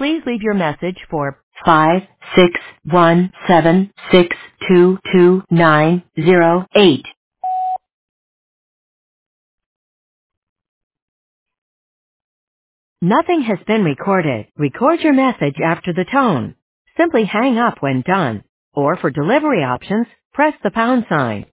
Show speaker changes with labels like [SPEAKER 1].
[SPEAKER 1] Please leave your message for 56176222908. Nothing has been recorded. Record your message after the tone. Simply hang up when done. Or for delivery options, press the pound sign.